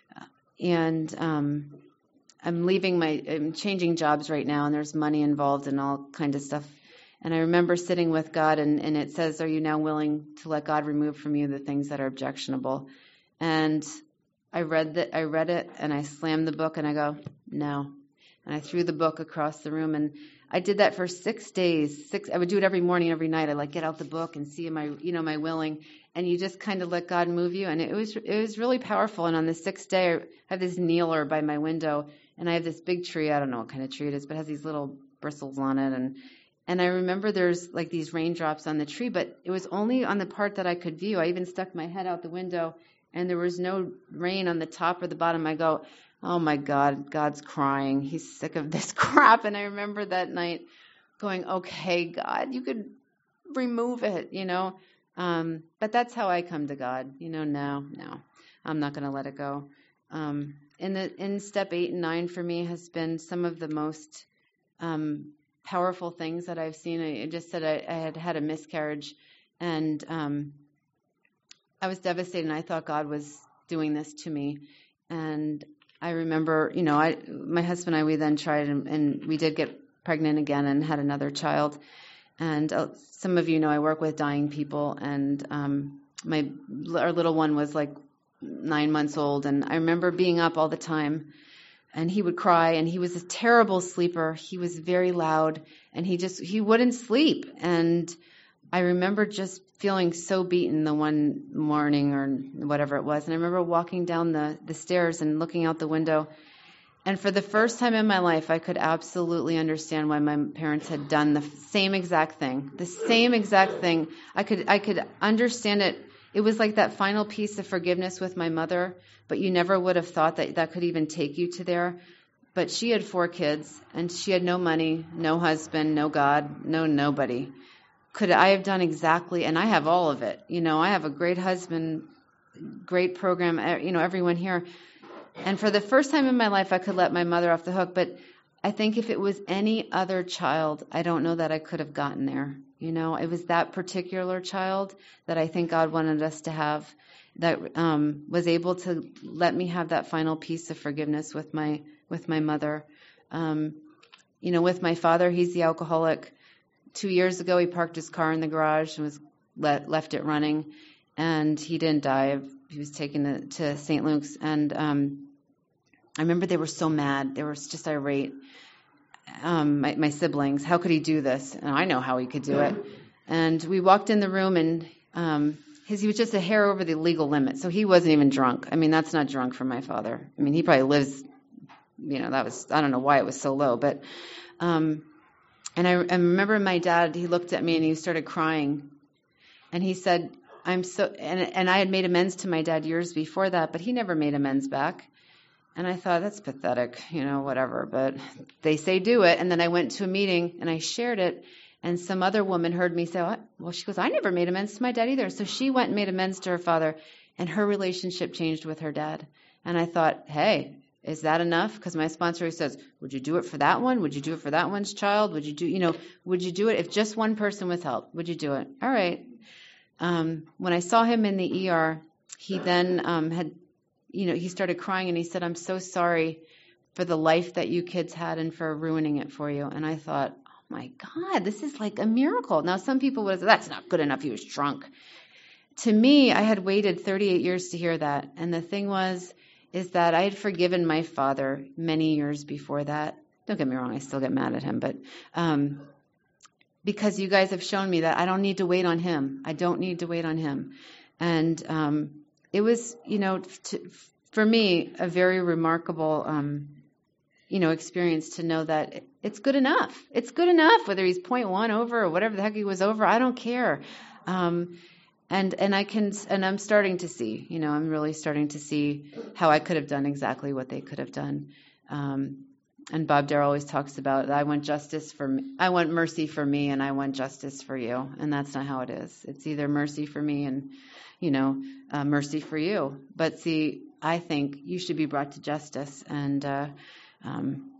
and um, I'm leaving my, I'm changing jobs right now, and there's money involved and all kind of stuff. And I remember sitting with God, and, and it says, are you now willing to let God remove from you the things that are objectionable? And I read that, I read it, and I slammed the book, and I go, no. And I threw the book across the room, and I did that for six days. Six, I would do it every morning, every night. I like get out the book and see my, you know, my willing, and you just kind of let God move you. And it was, it was really powerful. And on the sixth day, I have this kneeler by my window, and I have this big tree. I don't know what kind of tree it is, but it has these little bristles on it. And, and I remember there's like these raindrops on the tree, but it was only on the part that I could view. I even stuck my head out the window, and there was no rain on the top or the bottom. I go, oh my God, God's crying. He's sick of this crap. And I remember that night going, okay, God, you could remove it, you know. Um, but that's how I come to God. You know, no, no, I'm not going to let it go. Um, in the in step eight and nine for me has been some of the most um, powerful things that I've seen. I just said I, I had had a miscarriage, and um, I was devastated, and I thought God was doing this to me. And I remember, you know, I my husband and I, we then tried, and, and we did get pregnant again and had another child. And uh, some of you know I work with dying people, and um, my our little one was like nine months old, and I remember being up all the time, and he would cry, and he was a terrible sleeper. He was very loud, and he just he wouldn't sleep. And I remember just feeling so beaten the one morning or whatever it was, and I remember walking down the the stairs and looking out the window. And for the first time in my life, I could absolutely understand why my parents had done the same exact thing. The same exact thing. I could I could understand it. It was like that final piece of forgiveness with my mother, but you never would have thought that that could even take you to there. But she had four kids, and she had no money, no husband, no God, no nobody. Could I have done exactly, and I have all of it. You know, I have a great husband, great program, you know, everyone here. And for the first time in my life, I could let my mother off the hook. But I think if it was any other child, I don't know that I could have gotten there. You know, it was that particular child that I think God wanted us to have, that um, was able to let me have that final piece of forgiveness with my with my mother. Um, you know, with my father, he's the alcoholic. Two years ago, he parked his car in the garage and was let, left it running, and he didn't die. He was taken to, to Saint Luke's, and um, I remember they were so mad. They were just irate. Um, my, my siblings, how could he do this? And I know how he could do it. And we walked in the room, and um, his, he was just a hair over the legal limit. So he wasn't even drunk. I mean, that's not drunk for my father. I mean, he probably lives, you know, that was, I don't know why it was so low. But, um, and I, I remember my dad, he looked at me and he started crying. And he said, I'm so, and, and I had made amends to my dad years before that, but he never made amends back. And I thought, that's pathetic, you know, whatever. But they say do it. And then I went to a meeting and I shared it. And some other woman heard me say, well, she goes, I never made amends to my dad either. So she went and made amends to her father, and her relationship changed with her dad. And I thought, hey, is that enough? Because my sponsor says, would you do it for that one? Would you do it for that one's child? Would you do, you know, would you do it if just one person was helped? Would you do it? All right. Um, when I saw him in the E R, he then um, had, you know, he started crying, and he said, I'm so sorry for the life that you kids had and for ruining it for you. And I thought, oh my God, this is like a miracle. Now, some people would say, that's not good enough. He was drunk. To me, I had waited thirty-eight years to hear that. And the thing was, is that I had forgiven my father many years before that. Don't get me wrong, I still get mad at him, but um, because you guys have shown me that I don't need to wait on him. I don't need to wait on him. And um, it was, you know, to, for me, a very remarkable, um, you know, experience to know that it's good enough. It's good enough, whether he's point one over or whatever the heck he was over. I don't care. Um, and and I can, and I'm starting to see, you know, I'm really starting to see how I could have done exactly what they could have done. Um, and Bob Darrell always talks about, I want justice for me, I want mercy for me, and I want justice for you. And that's not how it is. It's either mercy for me and, you know, uh, mercy for you. But see, I think you should be brought to justice. And uh, um,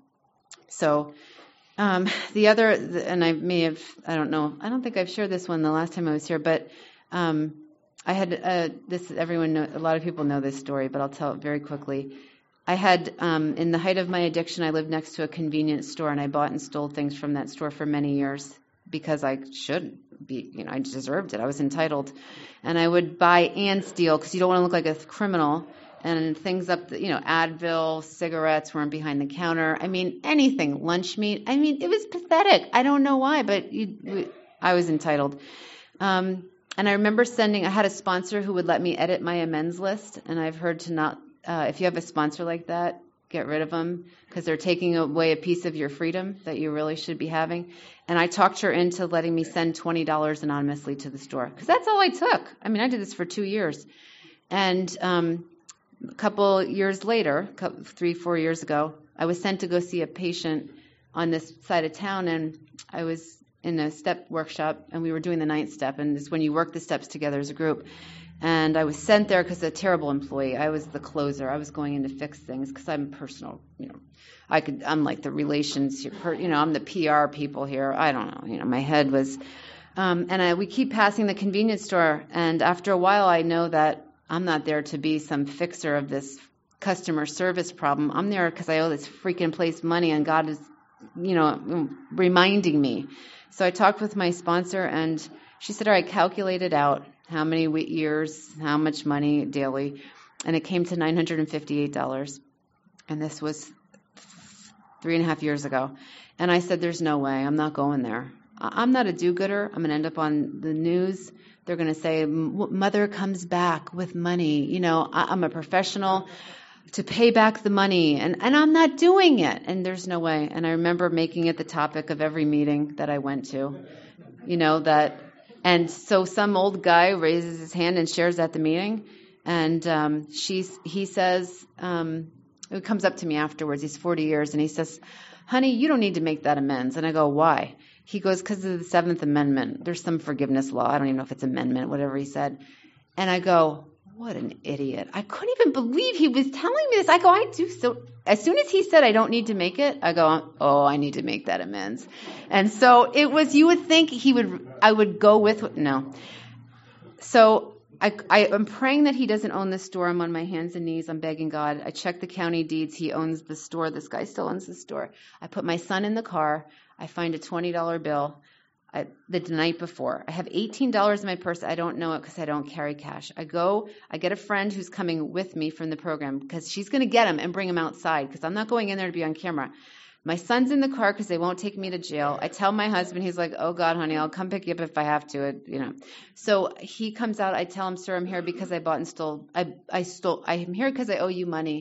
so um, the other, and I may have, I don't know, I don't think I've shared this one the last time I was here, but um, I had uh, this, everyone, know, a lot of people know this story, but I'll tell it very quickly. I had, um, in the height of my addiction, I lived next to a convenience store, and I bought and stole things from that store for many years because I should be, you know, I deserved it. I was entitled. And I would buy and steal because you don't want to look like a criminal. And things up, the, you know, Advil, cigarettes weren't behind the counter. I mean, anything, lunch meat. I mean, it was pathetic. I don't know why, but you, I was entitled. Um, and I remember sending, I had a sponsor who would let me edit my amends list, and I've heard to not, uh, if you have a sponsor like that, get rid of them because they're taking away a piece of your freedom that you really should be having. And I talked her into letting me send twenty dollars anonymously to the store because that's all I took. I mean, I did this for two years. And um, a couple years later, couple, three, four years ago, I was sent to go see a patient on this side of town, and I was in a step workshop, and we were doing the ninth step, and it's when you work the steps together as a group. And I was sent there because a terrible employee. I was the closer. I was going in to fix things because I'm personal, you know. I could, I'm like the relations, you know, I'm the P R people here. I don't know, you know, my head was, um, and I, we keep passing the convenience store. And after a while, I know that I'm not there to be some fixer of this customer service problem. I'm there because I owe this freaking place money, and God is, you know, reminding me. So I talked with my sponsor, and she said, all right, calculate it out. How many years, how much money daily? And it came to nine hundred fifty-eight dollars. And this was three and a half years ago. And I said, there's no way. I'm not going there. I'm not a do-gooder. I'm going to end up on the news. They're going to say, mother comes back with money. You know, I'm a professional to pay back the money. And, and I'm not doing it. And there's no way. And I remember making it the topic of every meeting that I went to. You know, that, and so some old guy raises his hand and shares at the meeting. And um, she's, he says, um, it comes up to me afterwards. He's forty years, and he says, honey, you don't need to make that amends. And I go, why? He goes, because of the Seventh Amendment. There's some forgiveness law. I don't even know if it's amendment, whatever he said. And I go, what an idiot. I couldn't even believe he was telling me this. I go, I do so. As soon as he said I don't need to make it, I go, oh, I need to make that amends. And so it was, you would think he would, I would go with, no. So I, I am praying that he doesn't own this store. I'm on my hands and knees. I'm begging God. I check the county deeds. He owns the store. This guy still owns the store. I put my son in the car. I find a twenty dollar bill I, the night before. I have eighteen dollars in my purse. I don't know it because I don't carry cash. I go, I get a friend who's coming with me from the program because she's going to get him and bring him outside because I'm not going in there to be on camera. My son's in the car because they won't take me to jail. I tell my husband, he's like, oh, God, honey, I'll come pick you up if I have to. It, you know. So he comes out. I tell him, sir, I'm here because I bought and stole. I, I stole. I'm here because I owe you money.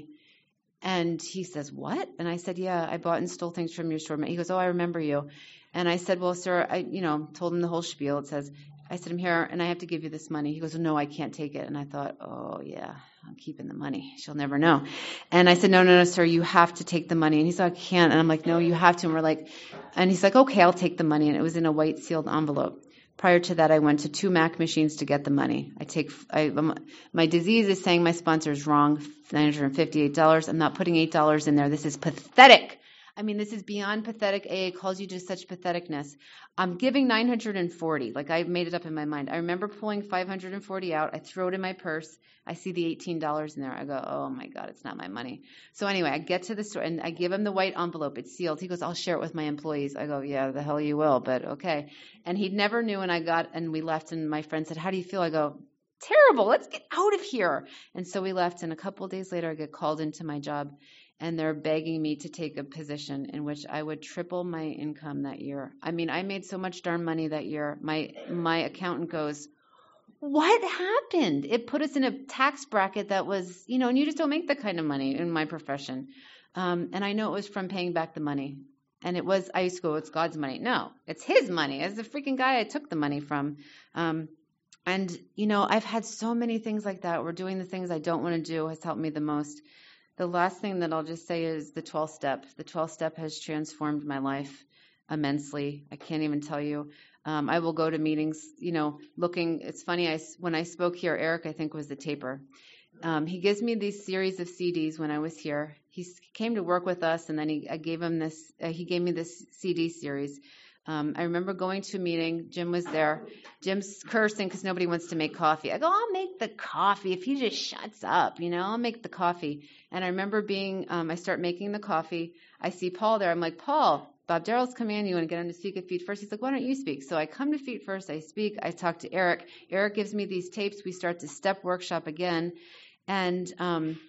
And he says, what? And I said, yeah, I bought and stole things from your store. He goes, oh, I remember you. And I said, well, sir, I, you know, told him the whole spiel. It says, I said, I'm here and I have to give you this money. He goes, no, I can't take it. And I thought, oh, yeah, I'm keeping the money. She'll never know. And I said, no, no, no, sir, you have to take the money. And he's like, I can't. And I'm like, no, you have to. And we're like, and he's like, okay, I'll take the money. And it was in a white sealed envelope. Prior to that, I went to two Mac machines to get the money. I take, I, my disease is saying my sponsor is wrong, nine hundred fifty-eight dollars. I'm not putting eight dollars in there. This is pathetic. I mean, this is beyond pathetic. A A calls you to such patheticness. I'm giving nine hundred forty. Like, I made it up in my mind. I remember pulling five hundred forty out. I throw it in my purse. I see the eighteen dollars in there. I go, oh, my God, it's not my money. So anyway, I get to the store, and I give him the white envelope. It's sealed. He goes, I'll share it with my employees. I go, yeah, the hell you will, but okay. And he never knew, and I got, and we left, and my friend said, how do you feel? I go, terrible. Let's get out of here. And so we left, and a couple of days later, I get called into my job. And they're begging me to take a position in which I would triple my income that year. I mean, I made so much darn money that year. My my accountant goes, what happened? It put us in a tax bracket that was, you know, and you just don't make that kind of money in my profession. Um, and I know it was from paying back the money. And it was, I used to go, it's God's money. No, it's his money. As the freaking guy I took the money from. Um, and, you know, I've had so many things like that where doing the things I don't want to do has helped me the most. The last thing that I'll just say is the twelfth step. The twelfth step has transformed my life immensely. I can't even tell you. Um, I will go to meetings, you know, looking. It's funny, I, when I spoke here, Eric, I think, was the taper. Um, he gives me these series of C Ds when I was here. He came to work with us, and then he, I gave him this, uh, he gave me this C D series. Um, I remember going to a meeting. Jim was there. Jim's cursing because nobody wants to make coffee. I go, I'll make the coffee if he just shuts up, you know, I'll make the coffee. And I remember being, um, I start making the coffee. I see Paul there. I'm like, Paul, Bob Darrell's coming in. You want to get him to speak at Feet First? He's like, why don't you speak? So I come to Feet First. I speak. I talk to Eric. Eric gives me these tapes. We start the step workshop again. And um,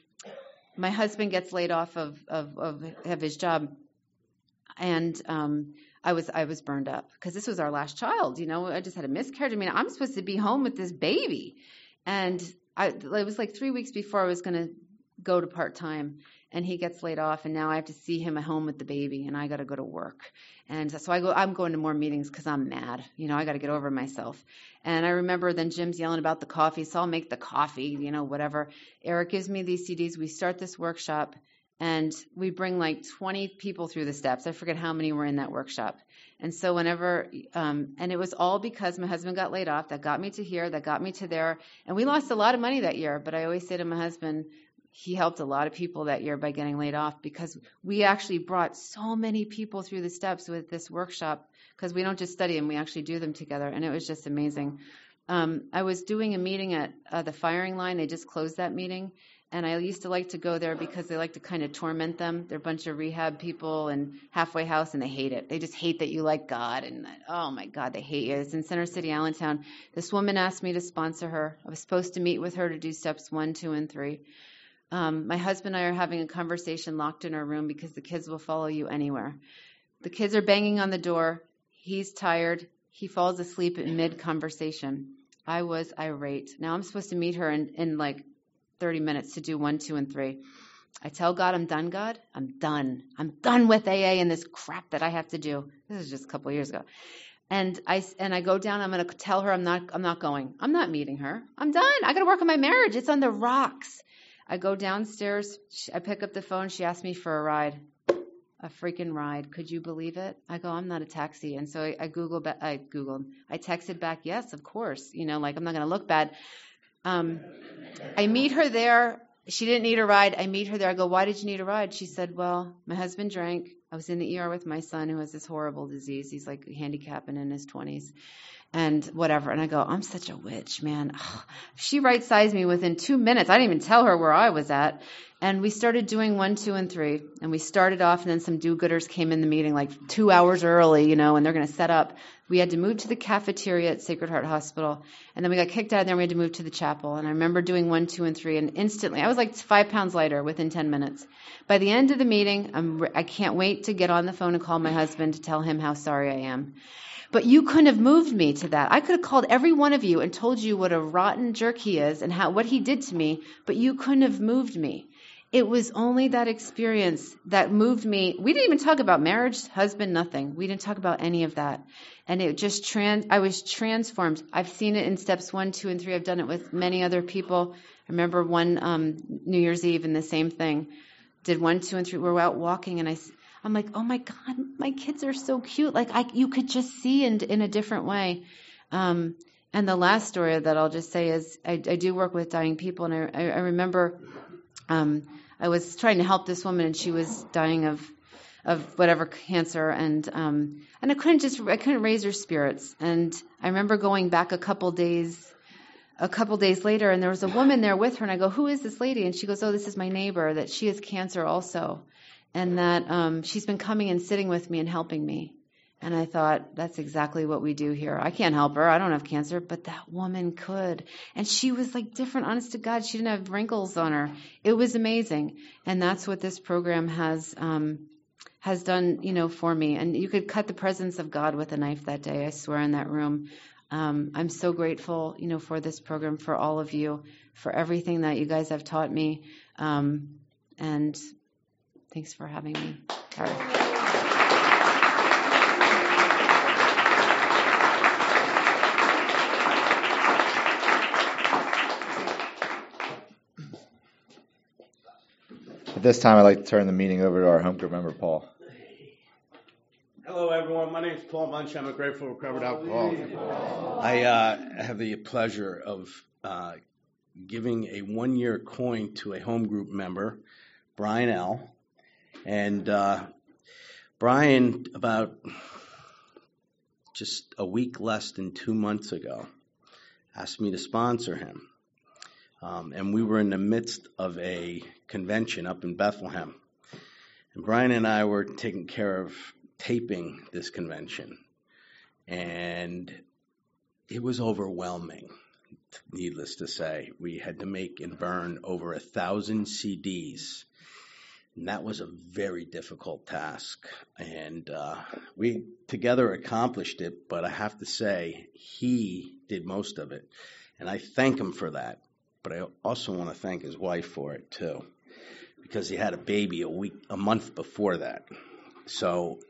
my husband gets laid off of, of, of, of his job. And um, I was I was burned up because this was our last child. You know, I just had a miscarriage. I mean, I'm supposed to be home with this baby. And I, it was like three weeks before I was going to go to part-time, and he gets laid off, and now I have to see him at home with the baby, and I got to go to work. And so I go, I'm going to more meetings because I'm mad. You know, I got to get over myself. And I remember then Jim's yelling about the coffee, so I'll make the coffee, you know, whatever. Eric gives me these C Ds. We start this workshop, and we bring like twenty people through the steps. I forget how many were in that workshop. And so whenever, um, and it was all because my husband got laid off. That got me to here, that got me to there. And we lost a lot of money that year. But I always say to my husband, he helped a lot of people that year by getting laid off, because we actually brought so many people through the steps with this workshop, because we don't just study them, we actually do them together. And it was just amazing. Um, I was doing a meeting at uh, the firing line. They just closed that meeting. And I used to like to go there because they like to kind of torment them. They're a bunch of rehab people and halfway house, and they hate it. They just hate that you like God. And, oh, my God, they hate you. It's in Center City, Allentown. This woman asked me to sponsor her. I was supposed to meet with her to do steps one, two, and three. Um, my husband and I are having a conversation locked in our room because the kids will follow you anywhere. The kids are banging on the door. He's tired. He falls asleep in mid-conversation. I was irate. Now I'm supposed to meet her in, in like thirty minutes to do one, two, and three. I tell God, I'm done, God. I'm done. I'm done with A A and this crap that I have to do. This is just a couple of years ago. And I and I go down. I'm going to tell her I'm not. I'm not going. I'm not meeting her. I'm done. I got to work on my marriage. It's on the rocks. I go downstairs. I pick up the phone. She asked me for a ride. A freaking ride. Could you believe it? I go, I'm not a taxi. And so I, I Googled, I Googled, I texted back, yes, of course. You know, like I'm not going to look bad. Um, I meet her there. She didn't need a ride. I meet her there. I go, why did you need a ride? She said, well, my husband drank. I was in the E R with my son who has this horrible disease. He's like handicapped and in his twenties. And whatever. And I go, I'm such a witch, man. Ugh. She right-sized me within two minutes. I didn't even tell her where I was at. And we started doing one, two, and three. And we started off, and then some do-gooders came in the meeting like two hours early, you know, and they're going to set up. We had to move to the cafeteria at Sacred Heart Hospital. And then we got kicked out, and then we had to move to the chapel. And I remember doing one, two, and three. And instantly, I was like five pounds lighter within ten minutes. By the end of the meeting, I'm, I can't wait to get on the phone and call my husband to tell him how sorry I am. But you couldn't have moved me to that. I could have called every one of you and told you what a rotten jerk he is and how what he did to me, but you couldn't have moved me. It was only that experience that moved me. We didn't even talk about marriage, husband, nothing. We didn't talk about any of that. And it just trans, I was transformed. I've seen it in steps one, two, and three. I've done it with many other people. I remember one um, New Year's Eve and the same thing. Did one, two, and three. We were out walking, and I I'm like, oh my God, my kids are so cute. Like I, you could just see in, in a different way. Um, and the last story that I'll just say is I, I do work with dying people. And I, I, I remember um, I was trying to help this woman, and she was dying of of whatever cancer. And um, and I couldn't just, I couldn't raise her spirits. And I remember going back a couple days, a couple days later, and there was a woman there with her. And I go, who is this lady? And she goes, oh, this is my neighbor, that she has cancer also. And that um, she's been coming and sitting with me and helping me. And I thought, that's exactly what we do here. I can't help her. I don't have cancer, but that woman could. And she was like different, honest to God. She didn't have wrinkles on her. It was amazing. And that's what this program has um, has done, you know, for me. And you could cut the presence of God with a knife that day, I swear, in that room. Um, I'm so grateful, you know, for this program, for all of you, for everything that you guys have taught me. Um, and thanks for having me. Sorry. At this time, I'd like to turn the meeting over to our home group member, Paul. Hello, everyone. My name is Paul Munch. I'm a grateful recovered alcoholic. I uh, have the pleasure of uh, giving a one-year coin to a home group member, Brian L. And uh, Brian, about just a week less than two months ago, asked me to sponsor him. Um, and we were in the midst of a convention up in Bethlehem. And Brian and I were taking care of taping this convention. And it was overwhelming, needless to say. We had to make and burn over a thousand C Ds. And that was a very difficult task. And uh, we together accomplished it, but I have to say, he did most of it. And I thank him for that. But I also want to thank his wife for it, too, because he had a baby a week, a month before that. So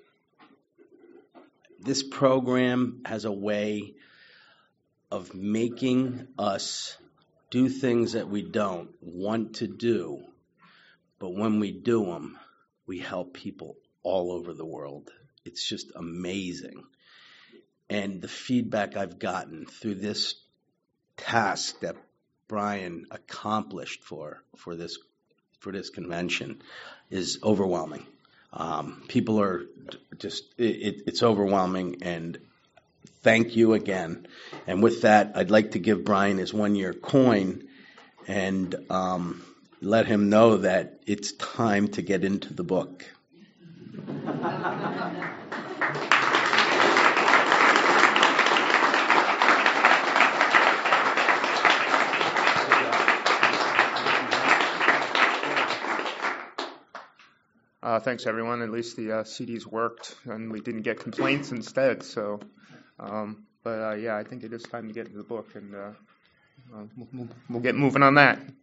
this program has a way of making us do things that we don't want to do. But when we do them, we help people all over the world. it's just amazing. And the feedback I've gotten through this task that Brian accomplished for for this for this convention is overwhelming. Um, people are just it, it's overwhelming, and thank you again. And with that, I'd like to give Brian his one-year coin and um, let him know that it's time to get into the book. Uh, thanks, everyone. At least the uh, C Ds worked, and we didn't get complaints instead. So, um, but uh, yeah, I think it is time to get into the book, and uh, uh, we'll, we'll get moving on that.